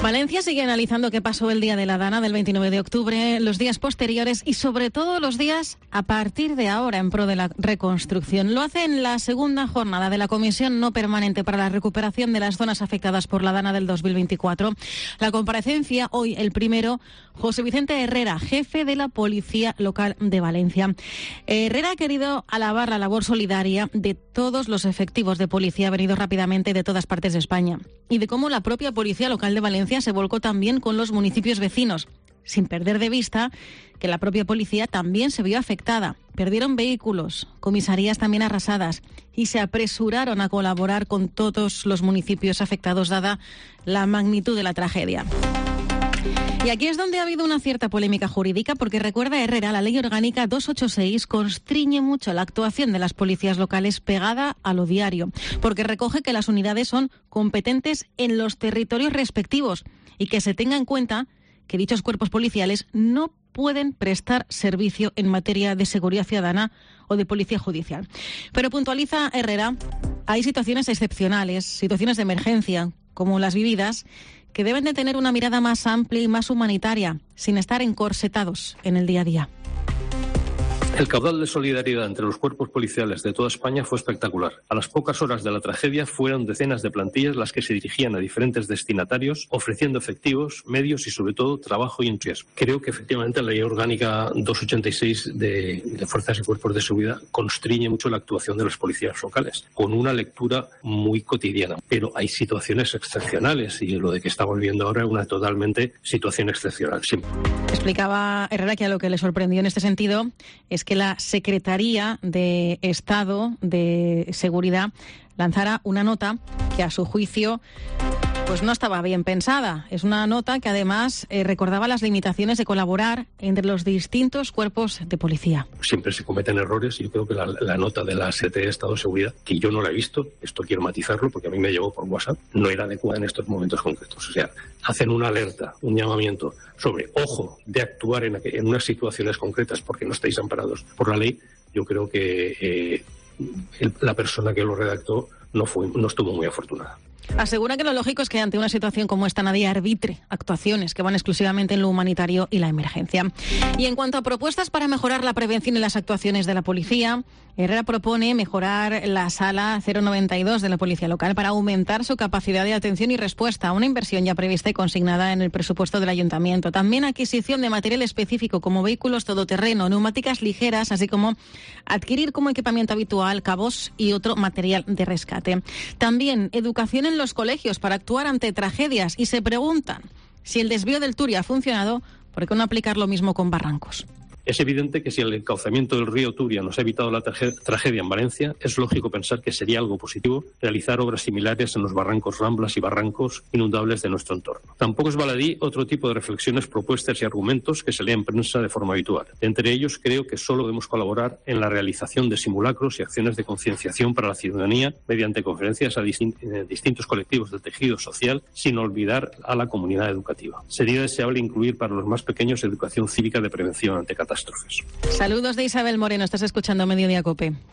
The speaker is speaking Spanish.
Valencia sigue analizando qué pasó el día de la Dana del 29 de octubre, los días posteriores y sobre todo los días a partir de ahora en pro de la reconstrucción. Lo hace en la segunda jornada de la Comisión No Permanente para la Recuperación de las Zonas Afectadas por la Dana del 2024. La comparecencia hoy, el primero, José Vicente Herrera, jefe de la Policía Local de Valencia. Herrera ha querido alabar la labor solidaria de todos los efectivos de policía venidos rápidamente de todas partes de España y de cómo la propia Policía Local de Valencia se volcó también con los municipios vecinos, sin perder de vista que la propia policía también se vio afectada. Perdieron vehículos, comisarías también arrasadas y se apresuraron a colaborar con todos los municipios afectados dada la magnitud de la tragedia. Y aquí es donde ha habido una cierta polémica jurídica porque, recuerda Herrera, la Ley Orgánica 286 constriñe mucho la actuación de las policías locales pegada a lo diario, porque recoge que las unidades son competentes en los territorios respectivos y que se tenga en cuenta que dichos cuerpos policiales no pueden prestar servicio en materia de seguridad ciudadana o de policía judicial. Pero puntualiza Herrera, hay situaciones excepcionales, situaciones de emergencia, como las vividas, que deben de tener una mirada más amplia y más humanitaria, sin estar encorsetados en el día a día. El caudal de solidaridad entre los cuerpos policiales de toda España fue espectacular. A las pocas horas de la tragedia fueron decenas de plantillas las que se dirigían a diferentes destinatarios, ofreciendo efectivos, medios y sobre todo trabajo y entusiasmo. Creo que efectivamente la Ley Orgánica 286 de Fuerzas y Cuerpos de Seguridad constriñe mucho la actuación de las policías locales, con una lectura muy cotidiana. Pero hay situaciones excepcionales y lo de que estamos viendo ahora es una totalmente situación excepcional. Siempre. Explicaba Herrera que a lo que le sorprendió en este sentido es que la Secretaría de Estado de Seguridad lanzara una nota que a su juicio pues no estaba bien pensada. Es una nota que además recordaba las limitaciones de colaborar entre los distintos cuerpos de policía. Siempre se cometen errores y yo creo que la nota de la Secretaría de Estado de Seguridad, que yo no la he visto, esto quiero matizarlo porque a mí me llegó por WhatsApp, no era adecuada en estos momentos concretos. O sea, hacen una alerta, un llamamiento sobre, ojo, de actuar en unas situaciones concretas porque no estáis amparados por la ley. Yo creo que la persona que lo redactó no estuvo muy afortunada. Asegura que lo lógico es que ante una situación como esta nadie arbitre actuaciones que van exclusivamente en lo humanitario y la emergencia. Y en cuanto a propuestas para mejorar la prevención y las actuaciones de la policía, Herrera propone mejorar la sala 092 de la Policía Local para aumentar su capacidad de atención y respuesta, una inversión ya prevista y consignada en el presupuesto del Ayuntamiento. También adquisición de material específico como vehículos todoterreno, neumáticas ligeras, así como adquirir como equipamiento habitual cabos y otro material de rescate. También educación en los colegios para actuar ante tragedias y se preguntan si el desvío del Turia ha funcionado, ¿por qué no aplicar lo mismo con Barrancos? Es evidente que si el encauzamiento del río Turia nos ha evitado la tragedia en Valencia, es lógico pensar que sería algo positivo realizar obras similares en los barrancos Ramblas y barrancos inundables de nuestro entorno. Tampoco es baladí otro tipo de reflexiones, propuestas y argumentos que se leen en prensa de forma habitual. Entre ellos, creo que solo debemos colaborar en la realización de simulacros y acciones de concienciación para la ciudadanía mediante conferencias a distintos colectivos del tejido social, sin olvidar a la comunidad educativa. Sería deseable incluir para los más pequeños educación cívica de prevención ante catástrofes. Saludos de Isabel Moreno, estás escuchando Mediodía COPE.